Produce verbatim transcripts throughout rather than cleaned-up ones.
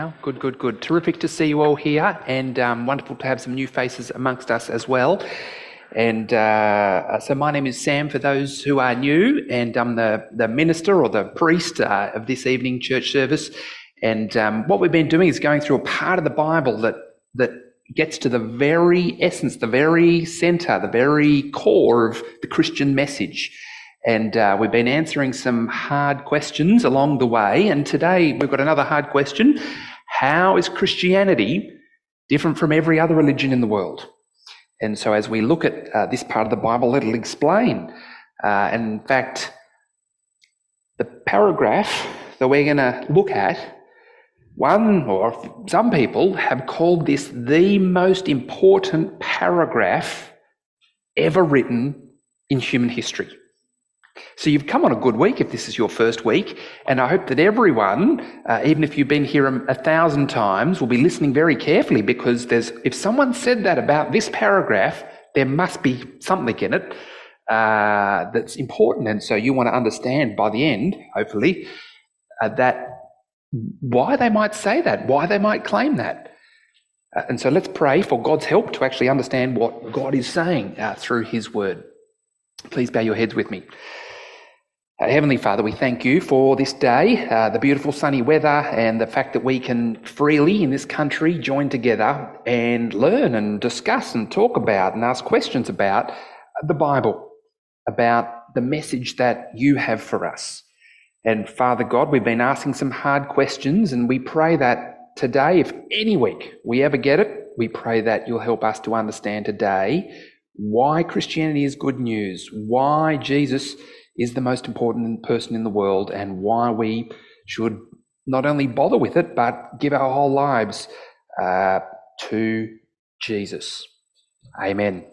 Good, good, good. Terrific to see you all here, and um, wonderful to have some new faces amongst us as well. And uh, so my name is Sam, for those who are new, and I'm the, the minister or the priest uh, of this evening church service. And um, what we've been doing is going through a part of the Bible that that gets to the very essence, the very centre, the very core of the Christian message. And uh, we've been answering some hard questions along the way. And today we've got another hard question. How is Christianity different from every other religion in the world? And so as we look at uh, this part of the Bible, it'll explain. Uh, and in fact, the paragraph that we're going to look at, one or some people have called this the most important paragraph ever written in human history. So you've come on a good week if this is your first week, and I hope that everyone, uh, even if you've been here a, a thousand times, will be listening very carefully, because there's if someone said that about this paragraph, there must be something in it uh, that's important, and so you want to understand by the end, hopefully, uh, that why they might say that, why they might claim that. Uh, and so let's pray for God's help to actually understand what God is saying uh, through his word. Please bow your heads with me. Uh, Heavenly Father, we thank you for this day, uh, the beautiful sunny weather, and the fact that we can freely in this country join together and learn and discuss and talk about and ask questions about the Bible, about the message that you have for us. And Father God, we've been asking some hard questions, and we pray that today, if any week we ever get it, we pray that you'll help us to understand today why Christianity is good news, why Jesus is the most important person in the world, and why we should not only bother with it, but give our whole lives uh, to Jesus. Amen.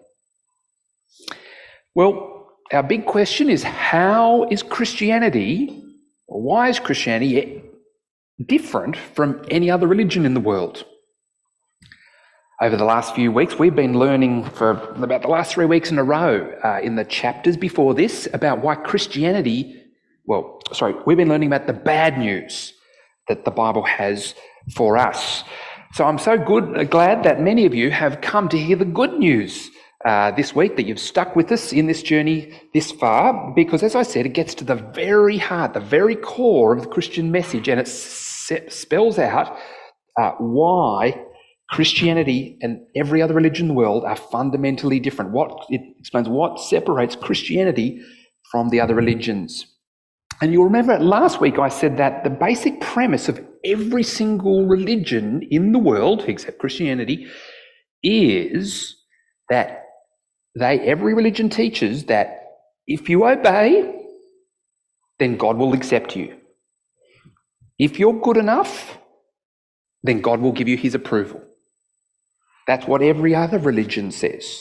Well, our big question is, how is Christianity, or why is Christianity different from any other religion in the world? Over the last few weeks, we've been learning for about the last three weeks in a row uh, in the chapters before this about why Christianity, well, sorry, we've been learning about the bad news that the Bible has for us. So I'm so good, glad that many of you have come to hear the good news uh, this week, that you've stuck with us in this journey this far, because as I said, it gets to the very heart, the very core of the Christian message, and it s- spells out uh, why Christianity and every other religion in the world are fundamentally different. What it explains what separates Christianity from the other religions. And you'll remember last week I said that the basic premise of every single religion in the world, except Christianity, is that they every religion teaches that if you obey, then God will accept you. If you're good enough, then God will give you his approval. That's what every other religion says.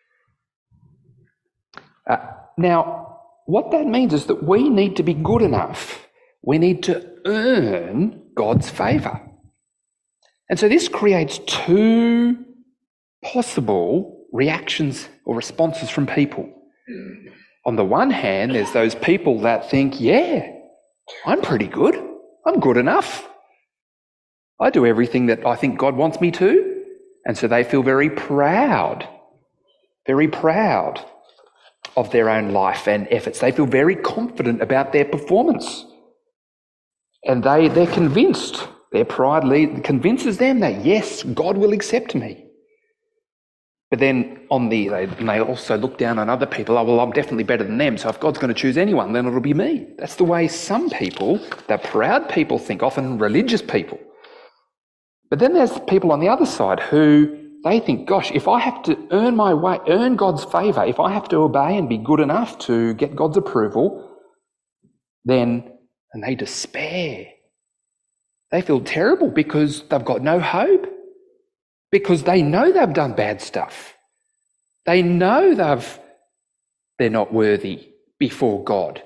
Uh, now, what that means is that we need to be good enough. We need to earn God's favour. And so this creates two possible reactions or responses from people. On the one hand, there's those people that think, yeah, I'm pretty good. I'm good enough. I do everything that I think God wants me to. And so they feel very proud, very proud of their own life and efforts. They feel very confident about their performance. And they, they're convinced, their pride lead, convinces them that, yes, God will accept me. But then on the, they, they also look down on other people. Oh, well, I'm definitely better than them, so if God's going to choose anyone, then it'll be me. That's the way some people, the proud people, think, often religious people. But then there's people on the other side who they think, gosh, if I have to earn my way, earn God's favour, if I have to obey and be good enough to get God's approval, then, and they despair. They feel terrible because they've got no hope, because they know they've done bad stuff. They know they've, they're not worthy before God.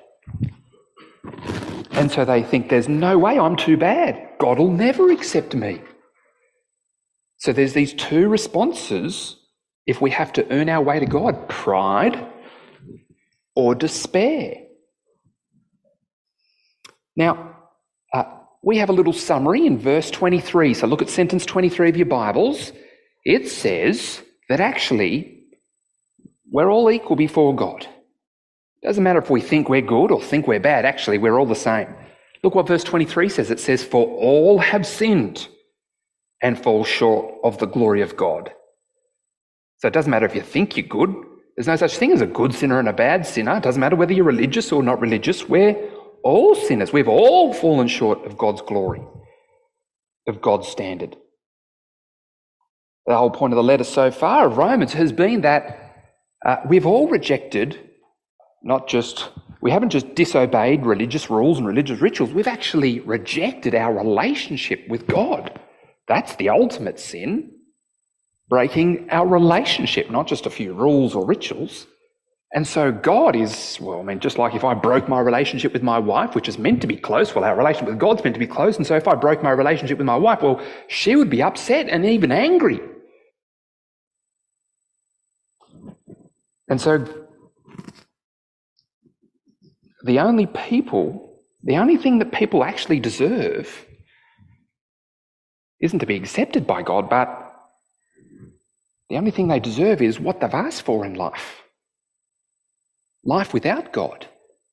And so they think, there's no way, I'm too bad. God will never accept me. So there's these two responses if we have to earn our way to God: pride or despair. Now, uh, we have a little summary in verse twenty-three. So look at sentence twenty-three of your Bibles. It says that actually we're all equal before God. Doesn't matter if we think we're good or think we're bad. Actually, we're all the same. Look what verse twenty-three says. It says, "For all have sinned and fall short of the glory of God." So it doesn't matter if you think you're good. There's no such thing as a good sinner and a bad sinner. It doesn't matter whether you're religious or not religious. We're all sinners. We've all fallen short of God's glory, of God's standard. The whole point of the letter so far of Romans has been that uh, we've all rejected, not just, we haven't just disobeyed religious rules and religious rituals, we've actually rejected our relationship with God. That's the ultimate sin. Breaking our relationship, not just a few rules or rituals. And so God is, well, I mean, just like if I broke my relationship with my wife, which is meant to be close, well, our relationship with God's meant to be close, and so if I broke my relationship with my wife, well, she would be upset and even angry. And so the only people, the only thing that people actually deserve isn't to be accepted by God, but the only thing they deserve is what they've asked for in life. Life without God.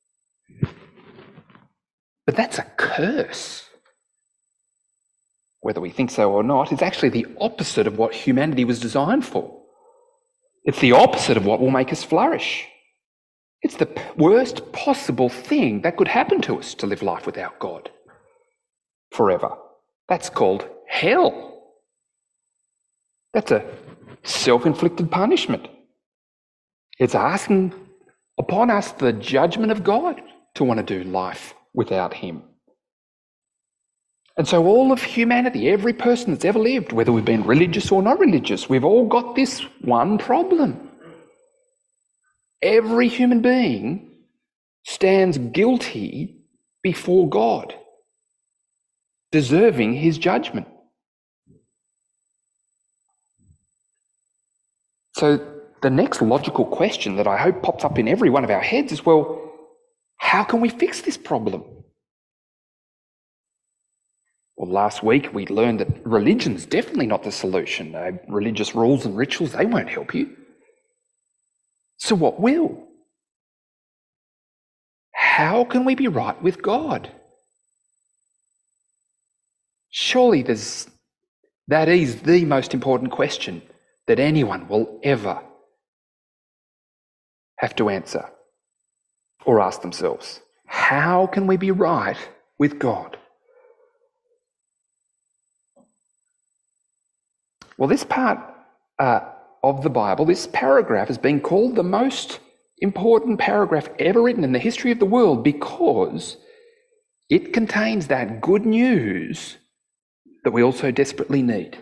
But that's a curse. Whether we think so or not, it's actually the opposite of what humanity was designed for. It's the opposite of what will make us flourish. It's the worst possible thing that could happen to us, to live life without God forever. That's called hell. That's a self-inflicted punishment. It's asking upon us the judgment of God to want to do life without him. And so all of humanity, every person that's ever lived, whether we've been religious or not religious, we've all got this one problem. Every human being stands guilty before God, deserving his judgment. So the next logical question that I hope pops up in every one of our heads is, well, how can we fix this problem? Well, last week we learned that religion's definitely not the solution. Uh, religious rules and rituals, they won't help you. So what will? How can we be right with God? Surely there's, that is the most important question that anyone will ever have to answer or ask themselves. How can we be right with God? Well, this part uh, of the Bible, this paragraph, has been called the most important paragraph ever written in the history of the world because it contains that good news that we also desperately need.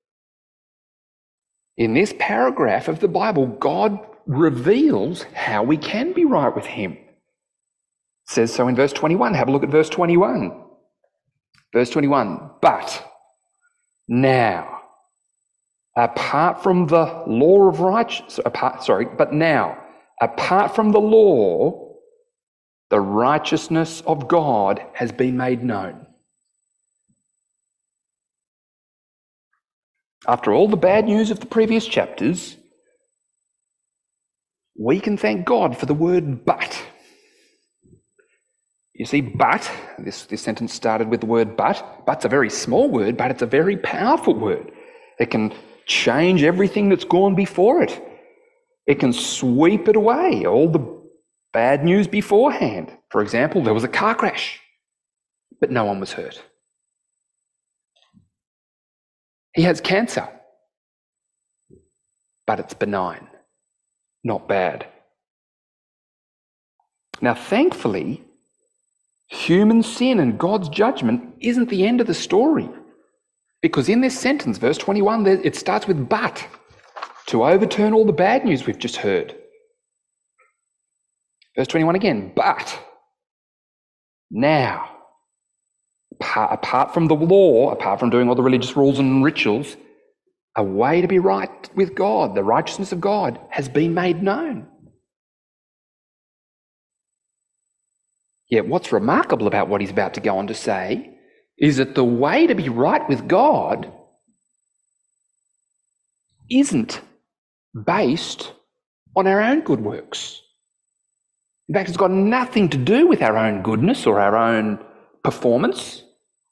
In this paragraph of the Bible, God reveals how we can be right with him. It says so in verse twenty-one. Have a look at verse twenty-one. Verse twenty-one, but now, apart from the law of righteousness, apart, sorry, but now, apart from the law, the righteousness of God has been made known. After all the bad news of the previous chapters, we can thank God for the word but. You see, but, this, this sentence started with the word but. But's a very small word, but it's a very powerful word. It can change everything that's gone before it. It can sweep it away, all the bad news beforehand. For example, there was a car crash, but no one was hurt. He has cancer, but it's benign, not bad. Now, thankfully, human sin and God's judgment isn't the end of the story. Because in this sentence, verse twenty-one, it starts with but, to overturn all the bad news we've just heard. Verse twenty-one again, but now, apart from the law, apart from doing all the religious rules and rituals, a way to be right with God, the righteousness of God, has been made known. Yet what's remarkable about what he's about to go on to say is that the way to be right with God isn't based on our own good works. In fact, it's got nothing to do with our own goodness or our own performance,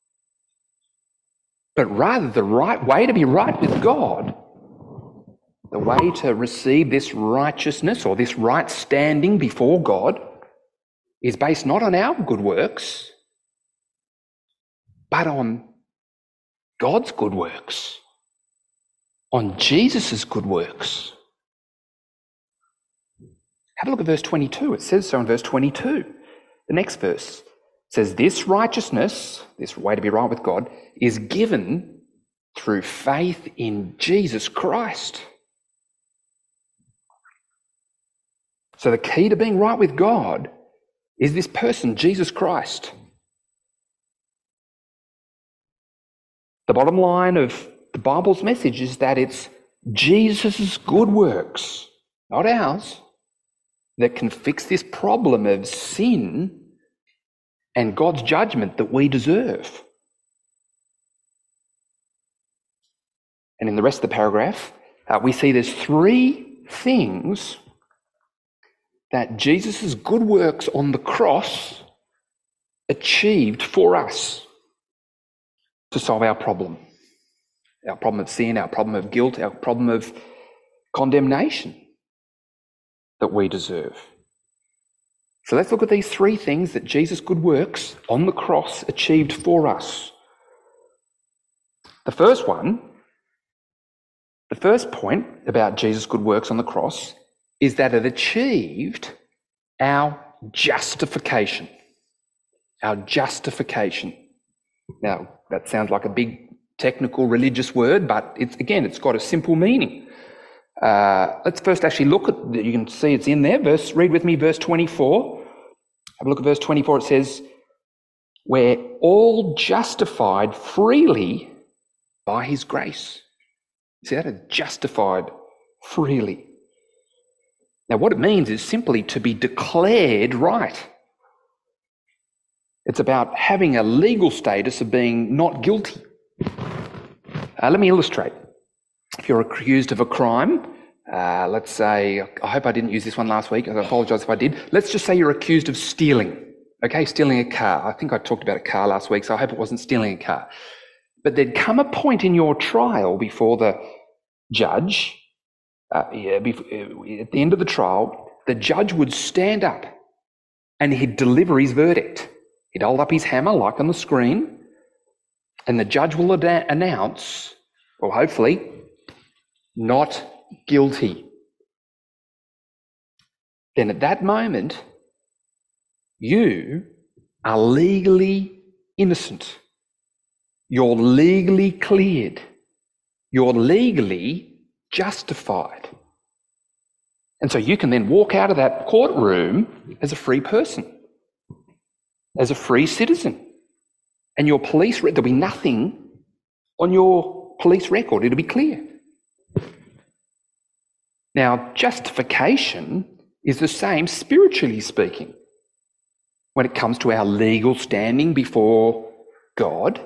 but rather the right way to be right with God, the way to receive this righteousness or this right standing before God, is based not on our good works, but on God's good works, on Jesus' good works. Have a look at verse twenty-two. It says so in verse twenty-two. The next verse says, this righteousness, this way to be right with God, is given through faith in Jesus Christ. So the key to being right with God is this person, Jesus Christ. The bottom line of the Bible's message is that it's Jesus' good works, not ours, that can fix this problem of sin and God's judgment that we deserve. And in the rest of the paragraph, uh, we see there's three things that Jesus' good works on the cross achieved for us to solve our problem. Our problem of sin, our problem of guilt, our problem of condemnation that we deserve. So let's look at these three things that Jesus' good works on the cross achieved for us. The first one, the first point about Jesus' good works on the cross is that it achieved our justification. Our justification. Now, that sounds like a big technical religious word, but it's again, it's got a simple meaning. Uh, let's first actually look at, you can see it's in there. Verse, read with me verse twenty-four. Have a look at verse twenty-four. It says, we're all justified freely by his grace. See that? It's justified freely. Now, what it means is simply to be declared right. It's about having a legal status of being not guilty. Uh, let me illustrate. If you're accused of a crime, uh, let's say, I hope I didn't use this one last week, I apologise if I did. Let's just say you're accused of stealing, okay, stealing a car. I think I talked about a car last week, so I hope it wasn't stealing a car. But there'd come a point in your trial before the judge, uh, yeah, before, at the end of the trial, the judge would stand up and he'd deliver his verdict. He'd hold up his hammer like on the screen, and the judge will ad- announce, well, hopefully, not guilty. Then at that moment, you are legally innocent. You're legally cleared. You're legally justified. And so you can then walk out of that courtroom as a free person, as a free citizen. And your police, there'll be nothing on your police record. It'll be clear. Now, justification is the same spiritually speaking. When it comes to our legal standing before God,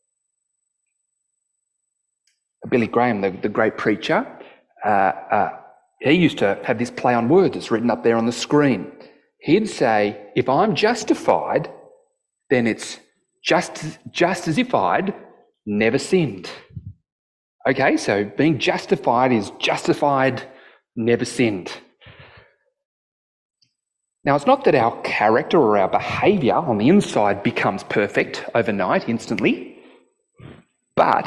Billy Graham, the, the great preacher, uh, uh, he used to have this play on words that's written up there on the screen. He'd say, if I'm justified, then it's just, just as if I'd never sinned. Okay, so being justified is justified, never sinned. Now, it's not that our character or our behaviour on the inside becomes perfect overnight, instantly, but,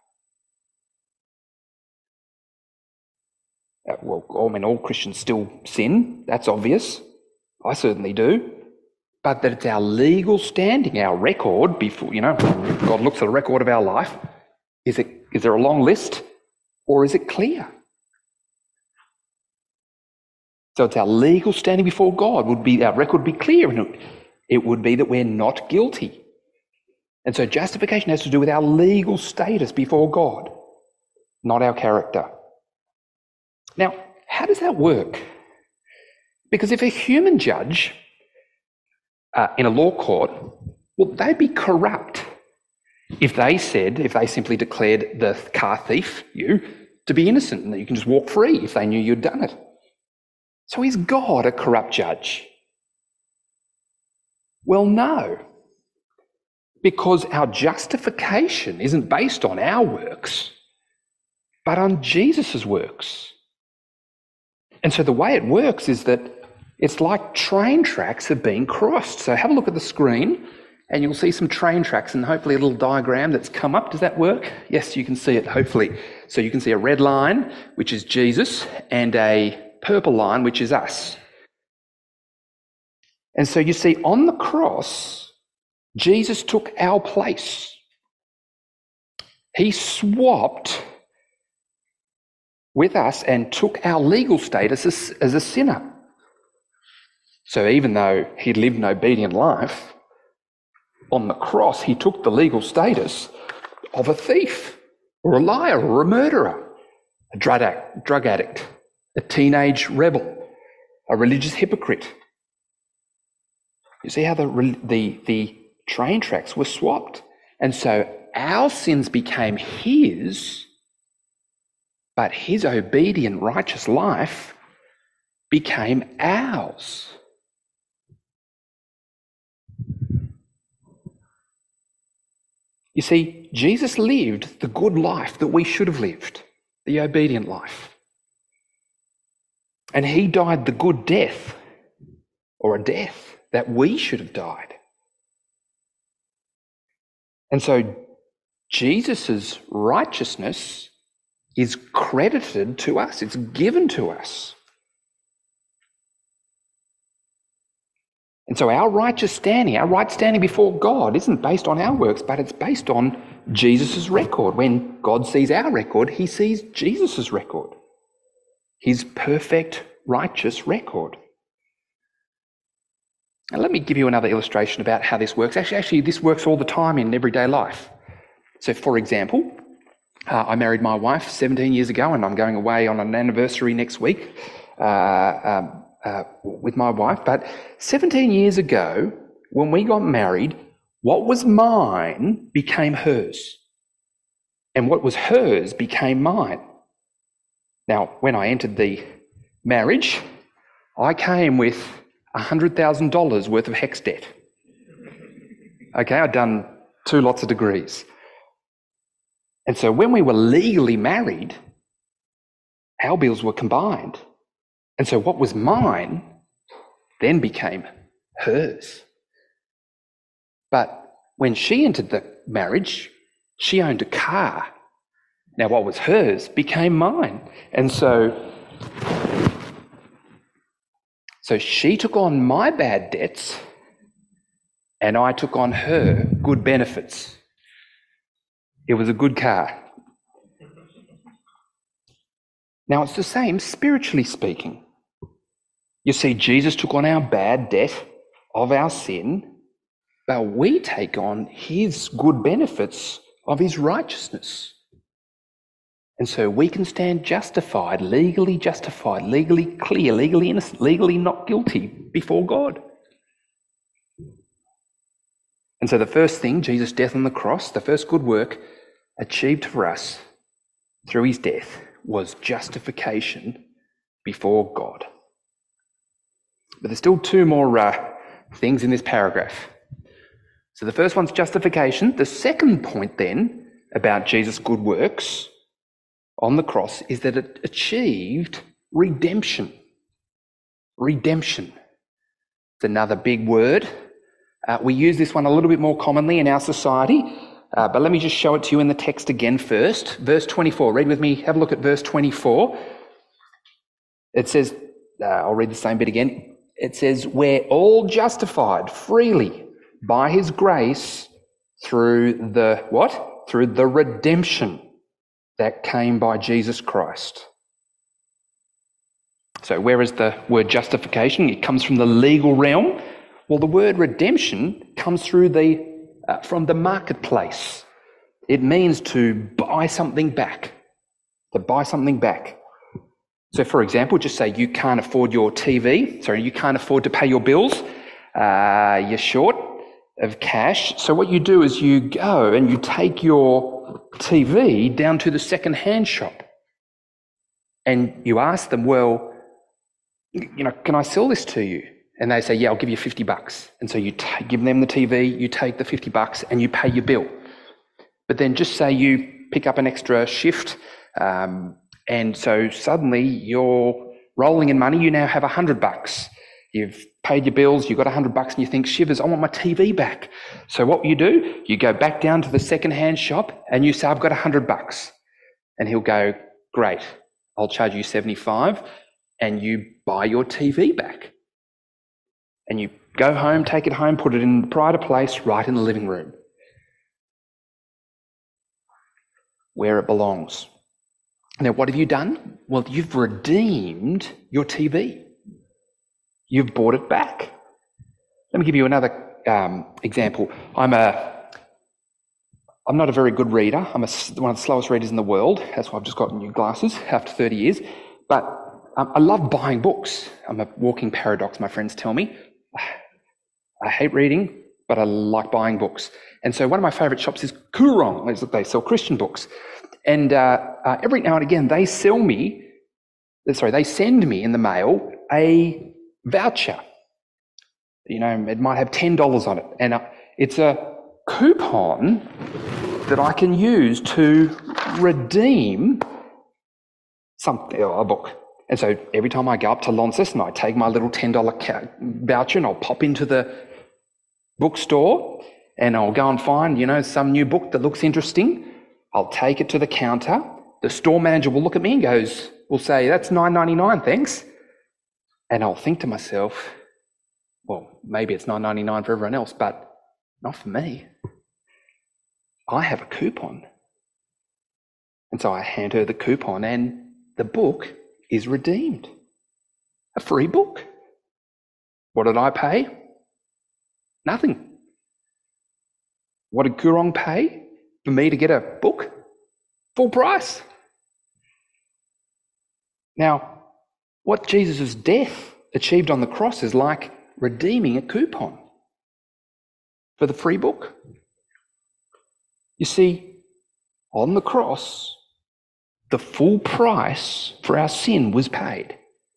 uh, well, I mean, all Christians still sin, that's obvious. I certainly do. But that it's our legal standing, our record before, you know, God looks at the record of our life. Is it, is there a long list or is it clear? So it's our legal standing before God would be, our record would be clear, and it, it would be that we're not guilty. And so justification has to do with our legal status before God, not our character. Now, how does that work? Because if a human judge uh, in a law court, well, they'd be corrupt. If they said, if they simply declared the car thief, you, to be innocent and that you can just walk free if they knew you'd done it. So is God a corrupt judge? Well, no. Because our justification isn't based on our works, but on Jesus' works. And so the way it works is that it's like train tracks have been crossed. So have a look at the screen and you'll see some train tracks and hopefully a little diagram that's come up. Does that work? Yes, you can see it, hopefully. So you can see a red line, which is Jesus, and a purple line, which is us. And so you see on the cross, Jesus took our place. He swapped with us and took our legal status as, as a sinner. So even though he lived an obedient life, on the cross he took the legal status of a thief or a liar or a murderer, a drug addict, drug addict, a teenage rebel, a religious hypocrite. You see how the, the, the train tracks were swapped? And so our sins became his, but his obedient, righteous life became ours. You see, Jesus lived the good life that we should have lived, the obedient life. And he died the good death, or a death that we should have died. And so Jesus' righteousness is credited to us, it's given to us. And so our righteous standing, our right standing before God isn't based on our works, but it's based on Jesus' record. When God sees our record, he sees Jesus' record, his perfect, righteous record. Now let me give you another illustration about how this works. Actually, actually this works all the time in everyday life. So for example, uh, I married my wife seventeen years ago and I'm going away on an anniversary next week. Uh, um, Uh, with my wife, but seventeen years ago, when we got married, what was mine became hers, and what was hers became mine. Now, when I entered the marriage, I came with one hundred thousand dollars worth of HECS debt. Okay, I'd done two lots of degrees. And so when we were legally married, our bills were combined. And so what was mine then became hers. But when she entered the marriage, she owned a car. Now what was hers became mine. And so, so she took on my bad debts and I took on her good benefits. It was a good car. Now it's the same spiritually speaking. You see, Jesus took on our bad debt of our sin, but we take on his good benefits of his righteousness. And so we can stand justified, legally justified, legally clear, legally innocent, legally not guilty before God. And so the first thing, Jesus' death on the cross, the first good work achieved for us through his death was justification before God. But there's still two more uh, things in this paragraph. So the first one's justification. The second point then about Jesus' good works on the cross is that it achieved redemption. Redemption. It's another big word. Uh, we use this one a little bit more commonly in our society, uh, but let me just show it to you in the text again first. Verse twenty-four. Read with me. Have a look at verse twenty-four. It says, uh, I'll read the same bit again. It says, we're all justified freely by his grace through the what? Through the redemption that came by Jesus Christ. So where is the word justification? It comes from the legal realm. Well, the word redemption comes through the uh, from the marketplace. It means to buy something back. To buy something back. So, for example, just say you can't afford your T V. Sorry, you can't afford to pay your bills. Uh, you're short. of cash. So what you do is you go and you take your T V down to the second-hand shop and you ask them, well, you know, can I sell this to you? And they say, yeah, I'll give you fifty bucks. And so you t- give them the T V, you take the fifty bucks and you pay your bill. But then just say you pick up an extra shift, um, and so suddenly you're rolling in money, you now have one hundred bucks. You've paid your bills, you've got one hundred bucks and you think, shivers, I want my T V back. So what you do, you go back down to the second-hand shop and you say, I've got one hundred bucks. And he'll go, great, I'll charge you seventy-five, and you buy your T V back. And you go home, take it home, put it in the pride of place right in the living room, where it belongs. Now, what have you done? Well, you've redeemed your T V. You've bought it back. Let me give you another um, example. I'm a, I'm not a very good reader. I'm a, one of the slowest readers in the world. That's why I've just got new glasses after thirty years. But um, I love buying books. I'm a walking paradox, my friends tell me. I hate reading, but I like buying books. And so one of my favourite shops is Koorong. They sell Christian books. And uh, uh, every now and again, they sell me, sorry, they send me in the mail a voucher. You know, it might have ten dollars on it. And uh, it's a coupon that I can use to redeem something, a book. And so every time I go up to Launceston, I take my little ten dollars voucher and I'll pop into the bookstore and I'll go and find, you know, some new book that looks interesting. I'll take it to the counter. The store manager will look at me and goes, will say, that's nine ninety-nine, thanks. And I'll think to myself, well, maybe it's nine ninety-nine for everyone else, but not for me. I have a coupon. And so I hand her the coupon and the book is redeemed. A free book. What did I pay? Nothing. What did Koorong pay for me to get a book? Full price. Now, what Jesus' death achieved on the cross is like redeeming a coupon for the free book. You see, on the cross, the full price for our sin was paid.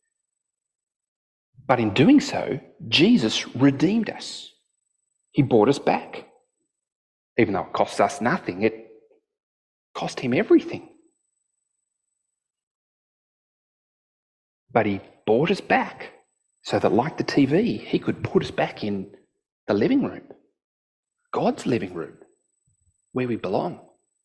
But in doing so, Jesus redeemed us. He bought us back. Even though it cost us nothing, it cost him everything. But he bought us back so that, like the T V, he could put us back in the living room, God's living room, where we belong.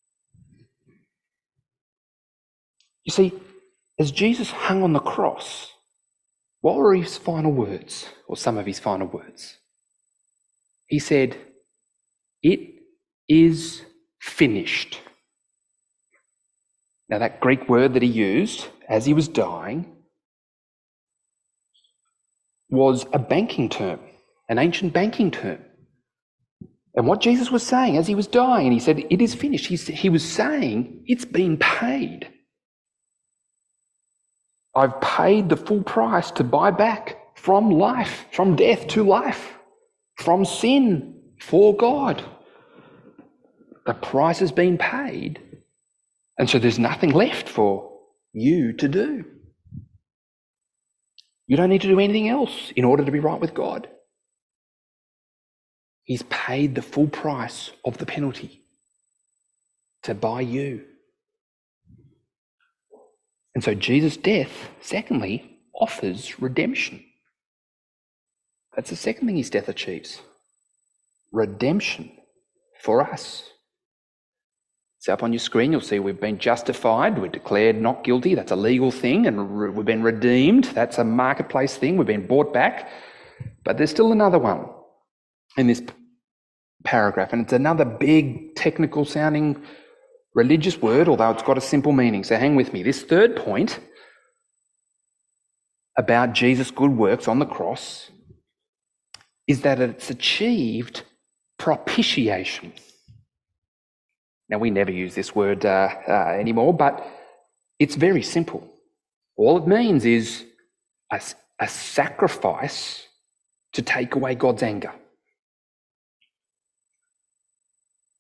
You see, as Jesus hung on the cross, what were his final words, or some of his final words? He said, "It is finished." Now, that Greek word that he used as he was dying was a banking term, an ancient banking term. And what Jesus was saying as he was dying, and he said, "It is finished," he, he was saying, it's been paid. I've paid the full price to buy back from life, from death to life, from sin for God. The price has been paid, and so there's nothing left for you to do. You don't need to do anything else in order to be right with God. He's paid the full price of the penalty to buy you. And so Jesus' death, secondly, offers redemption. That's the second thing his death achieves. Redemption for us. So up on your screen, you'll see we've been justified. We're declared not guilty. That's a legal thing. And re- we've been redeemed. That's a marketplace thing. We've been bought back. But there's still another one in this paragraph. And it's another big technical sounding religious word, although it's got a simple meaning. So hang with me. This third point about Jesus' good works on the cross is that it's achieved propitiation. Now, we never use this word uh, uh, anymore, but it's very simple. All it means is a, a sacrifice to take away God's anger.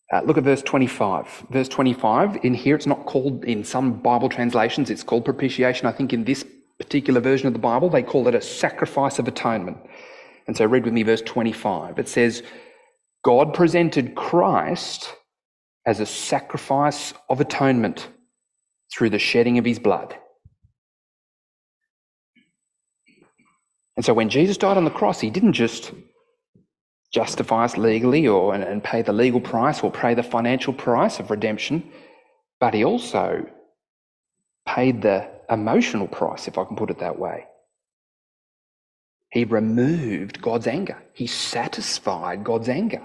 Uh, look at verse twenty-five. Verse twenty-five, in here it's not called, in some Bible translations, it's called propitiation. I think in this particular version of the Bible, they call it a sacrifice of atonement. And so read with me verse twenty-five. It says, God presented Christ as a sacrifice of atonement through the shedding of his blood. And so when Jesus died on the cross, he didn't just justify us legally or and, and pay the legal price or pay the financial price of redemption, but he also paid the emotional price, if I can put it that way. He removed God's anger. He satisfied God's anger.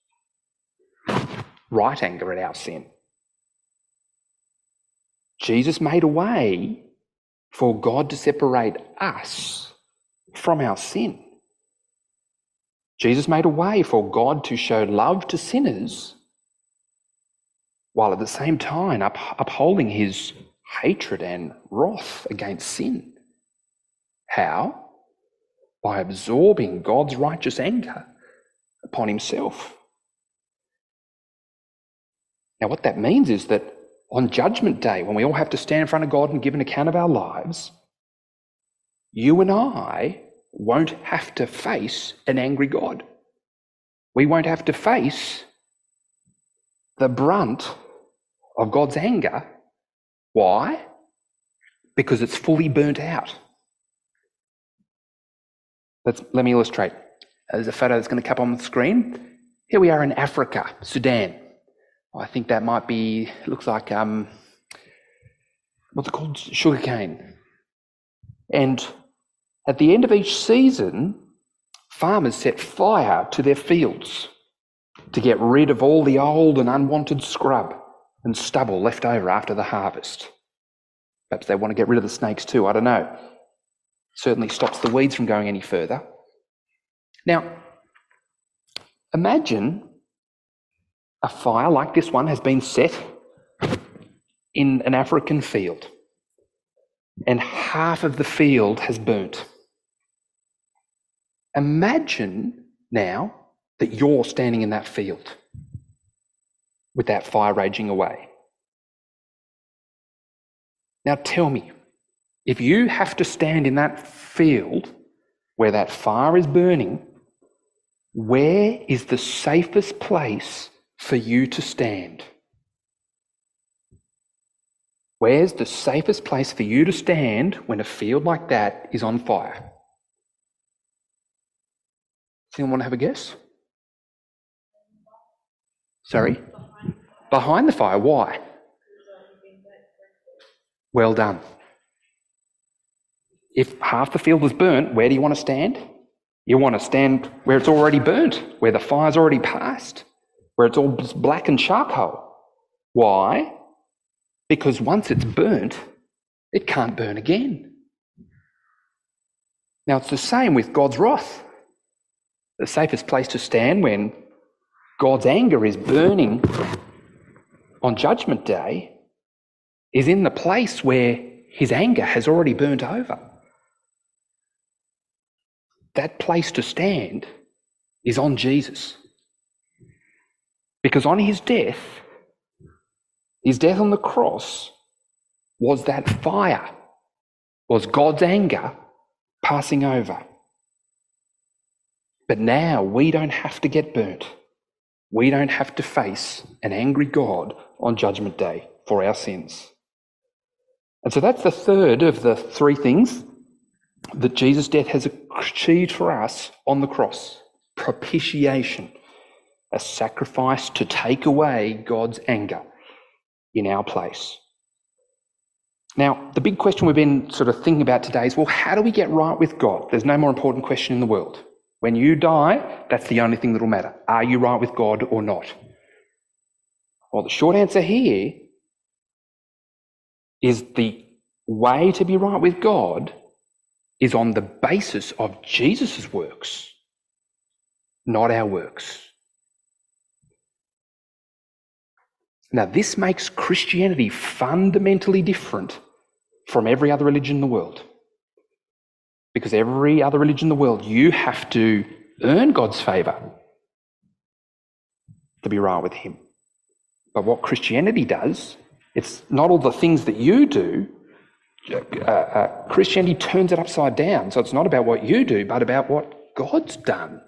Right anger at our sin. Jesus made a way for God to separate us from our sin. Jesus made a way for God to show love to sinners while at the same time up, upholding his hatred and wrath against sin. How? By absorbing God's righteous anger upon himself. Now, what that means is that on Judgment Day, when we all have to stand in front of God and give an account of our lives, you and I won't have to face an angry God. We won't have to face the brunt of God's anger. Why? Because it's fully burnt out. Let's, let me illustrate. There's a photo that's going to come on the screen. Here we are in Africa, Sudan. I think that might be, it looks like, um, what's it called? Sugarcane. And at the end of each season, farmers set fire to their fields to get rid of all the old and unwanted scrub and stubble left over after the harvest. Perhaps they want to get rid of the snakes too, I don't know. Certainly stops the weeds from going any further. Now, imagine a fire like this one has been set in an African field and half of the field has burnt. Imagine now that you're standing in that field with that fire raging away. Now tell me, if you have to stand in that field where that fire is burning, where is the safest place for you to stand? Where's the safest place for you to stand when a field like that is on fire? Does anyone want to have a guess? Sorry? Behind the fire. Why? Well done. If half the field was burnt, where do you want to stand? You want to stand where it's already burnt, where the fire's already passed, where it's all black and charcoal. Why? Because once it's burnt, it can't burn again. Now, it's the same with God's wrath. The safest place to stand when God's anger is burning on Judgment Day is in the place where his anger has already burnt over. That place to stand is on Jesus. Because on his death, his death on the cross was that fire, was God's anger passing over. But now we don't have to get burnt. We don't have to face an angry God on Judgment Day for our sins. And so that's the third of the three things that Jesus' death has achieved for us on the cross. Propitiation, a sacrifice to take away God's anger in our place. Now, the big question we've been sort of thinking about today is, well, how do we get right with God? There's no more important question in the world. When you die, that's the only thing that will matter. Are you right with God or not? Well, the short answer here is the way to be right with God is on the basis of Jesus' works, not our works. Now, this makes Christianity fundamentally different from every other religion in the world. Because every other religion in the world, you have to earn God's favour to be right with him. But what Christianity does, it's not all the things that you do. Uh, uh, Christianity turns it upside down. So it's not about what you do, but about what God's done.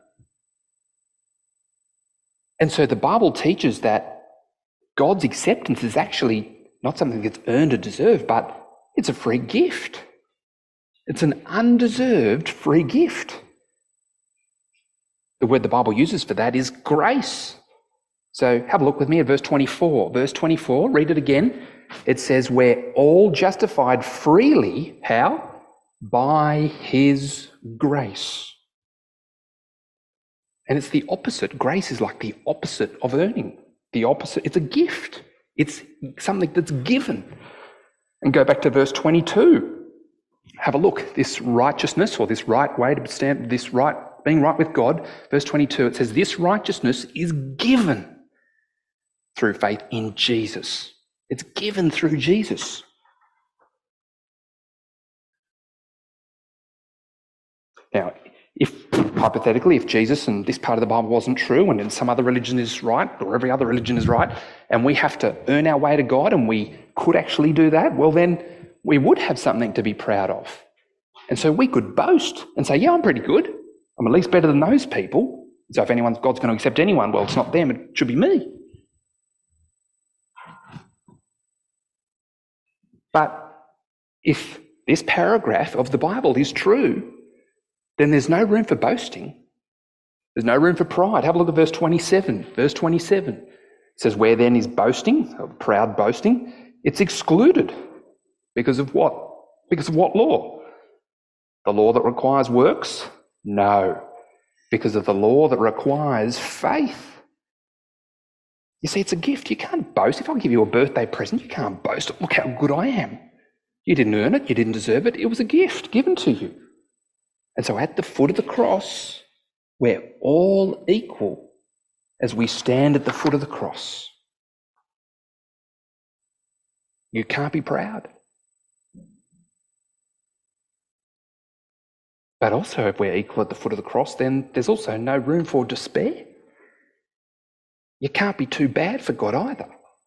And so the Bible teaches that God's acceptance is actually not something that's earned or deserved, but it's a free gift. It's an undeserved free gift. The word the Bible uses for that is grace. So have a look with me at verse twenty-four. Verse twenty-four, read it again. It says, we're all justified freely, how? By his grace. And it's the opposite. Grace is like the opposite of earning. The opposite, it's a gift. It's something that's given. And go back to verse twenty-two. Have a look. This righteousness, or this right way to stand, this right, being right with God, verse twenty-two, it says, this righteousness is given through faith in Jesus. It's given through Jesus. Now, if hypothetically, if Jesus and this part of the Bible wasn't true, and then some other religion is right, or every other religion is right, and we have to earn our way to God, and we could actually do that, well then we would have something to be proud of. And so we could boast and say, yeah, I'm pretty good. I'm at least better than those people. So if anyone's God's going to accept anyone, well, it's not them, it should be me. But if this paragraph of the Bible is true, then there's no room for boasting. There's no room for pride. Have a look at verse twenty-seven. Verse twenty-seven. It says, where then is boasting, or proud boasting, it's excluded. Because of what? Because of what law? The law that requires works? No. Because of the law that requires faith. You see, it's a gift. You can't boast. If I give you a birthday present, you can't boast. Look how good I am. You didn't earn it. You didn't deserve it. It was a gift given to you. And so at the foot of the cross, we're all equal as we stand at the foot of the cross. You can't be proud. But also, if we're equal at the foot of the cross, then there's also no room for despair. You can't be too bad for God either,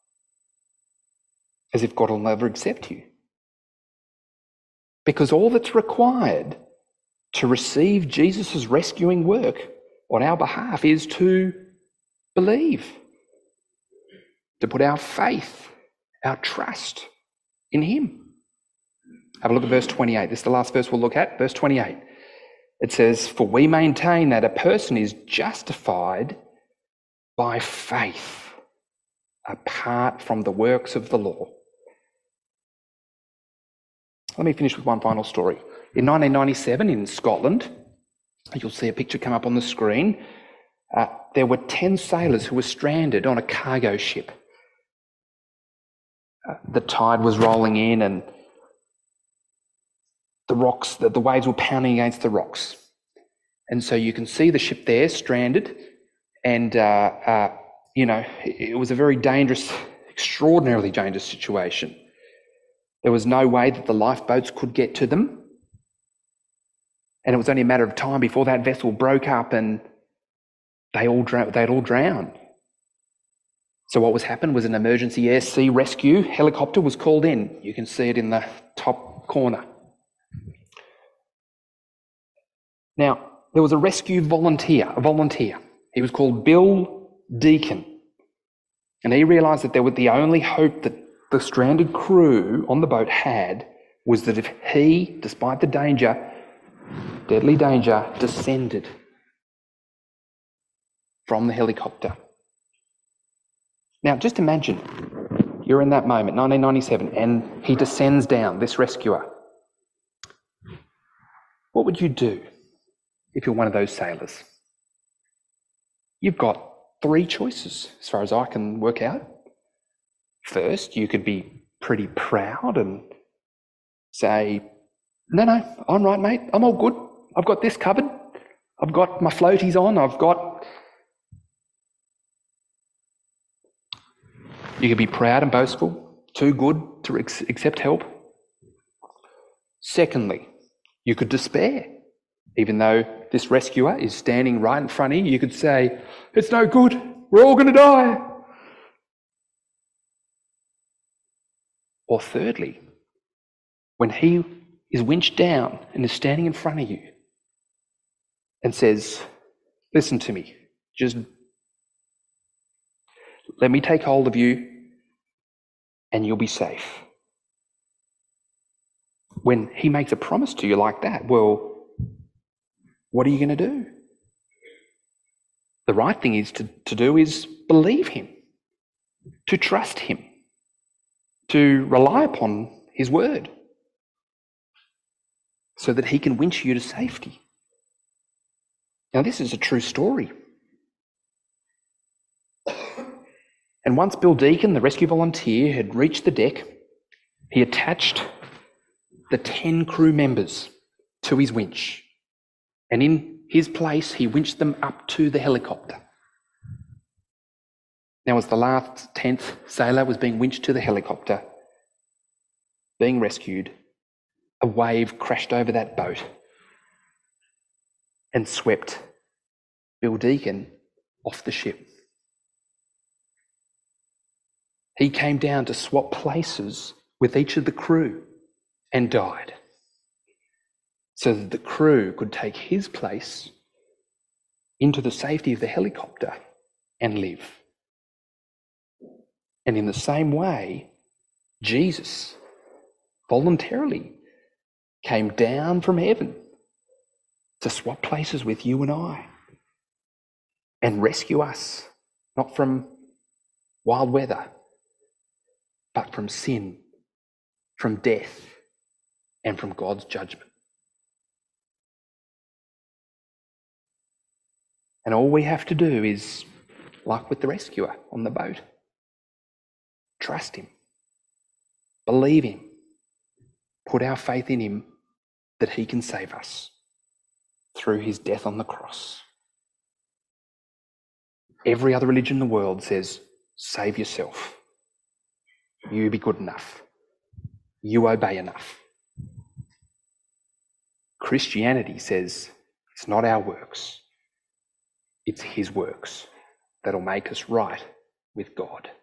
as if God will never accept you. Because all that's required to receive Jesus' rescuing work on our behalf is to believe, to put our faith, our trust in him. Have a look at verse twenty-eight. This is the last verse we'll look at, verse twenty-eight. It says, for we maintain that a person is justified by faith apart from the works of the law. Let me finish with one final story. In nineteen ninety-seven in Scotland, you'll see a picture come up on the screen, uh, there were ten sailors who were stranded on a cargo ship. Uh, the tide was rolling in and the rocks, the, the waves were pounding against the rocks. And so you can see the ship there stranded and, uh, uh, you know, it, it was a very dangerous, extraordinarily dangerous situation. There was no way that the lifeboats could get to them. And it was only a matter of time before that vessel broke up and they all dr- they'd all drowned. So what was happened was an emergency air sea rescue helicopter was called in. You can see it in the top corner. Now, there was a rescue volunteer, a volunteer. He was called Bill Deacon. And he realised that there was the only hope that the stranded crew on the boat had was that if he, despite the danger, deadly danger, descended from the helicopter. Now, just imagine you're in that moment, nineteen ninety-seven, and he descends down, this rescuer. What would you do if you're one of those sailors? You've got three choices, as far as I can work out. First, you could be pretty proud and say, no, no, I'm right, mate. I'm all good. I've got this covered. I've got my floaties on. I've got... You could be proud and boastful, too good to ex- accept help. Secondly, you could despair. Even though this rescuer is standing right in front of you, you could say, it's no good. We're all going to die. Or thirdly, when he is winched down and is standing in front of you and says, listen to me, just let me take hold of you and you'll be safe. When he makes a promise to you like that, well, what are you going to do? The right thing is to, to do is believe him, to trust him, to rely upon his word so that he can winch you to safety. Now, this is a true story. And once Bill Deacon, the rescue volunteer, had reached the deck, he attached the ten crew members to his winch. And in his place, he winched them up to the helicopter. Now, as the last tenth sailor was being winched to the helicopter, being rescued, a wave crashed over that boat and swept Bill Deacon off the ship. He came down to swap places with each of the crew and died, so that the crew could take his place into the safety of the helicopter and live. And in the same way, Jesus voluntarily came down from heaven to swap places with you and I and rescue us, not from wild weather, but from sin, from death, and from God's judgment. And all we have to do is, like with the rescuer on the boat, trust him, believe him, put our faith in him that he can save us through his death on the cross. Every other religion in the world says, save yourself. You be good enough. You obey enough. Christianity says it's not our works, it's his works that'll make us right with God.